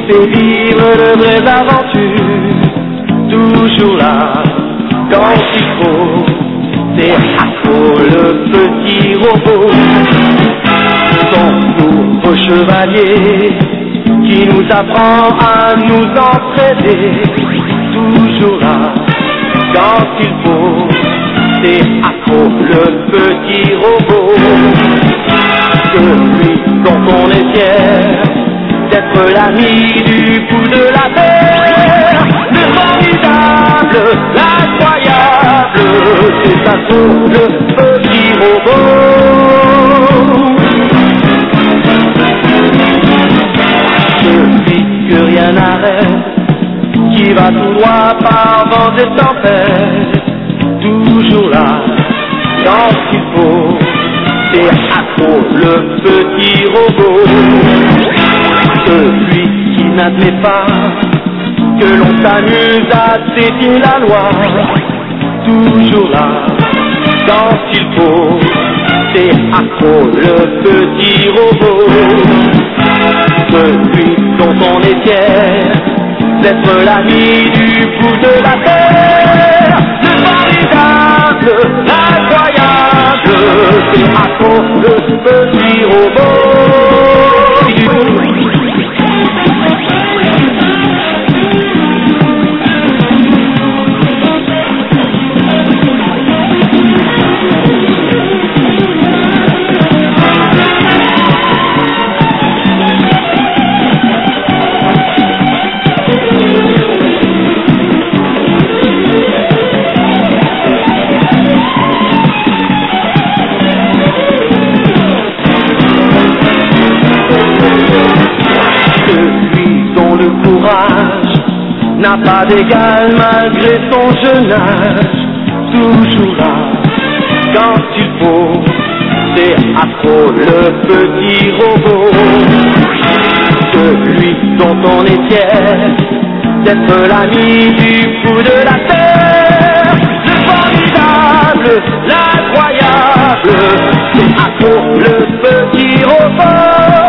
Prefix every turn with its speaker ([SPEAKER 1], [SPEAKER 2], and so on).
[SPEAKER 1] c'est vivre de vraies aventures, toujours là, quand il faut, c'est Accro le petit robot, son nouveau chevalier, qui nous apprend à nous entraider, toujours là, quand il faut, c'est Accro le petit robot, celui dont on est fier, d'être l'ami du bout de la terre, le formidable, l'incroyable, c'est Accro le petit robot. Celui que rien n'arrête, qui va tout droit par vents et tempêtes, toujours là, quand il faut, c'est Accro le petit robot. Celui qui n'admet pas que l'on s'amuse à défier la loi, toujours là, quand il faut, c'est Accro le petit robot. Celui dont on est fier, d'être l'ami du bout de la terre, le formidable, l'incroyable, c'est Accro le petit robot. N'a pas d'égal malgré son jeune âge, toujours là, quand il faut, c'est Accro le petit robot. Celui dont on est fier, d'être l'ami du bout de la terre, le formidable, l'incroyable, c'est Accro le petit robot.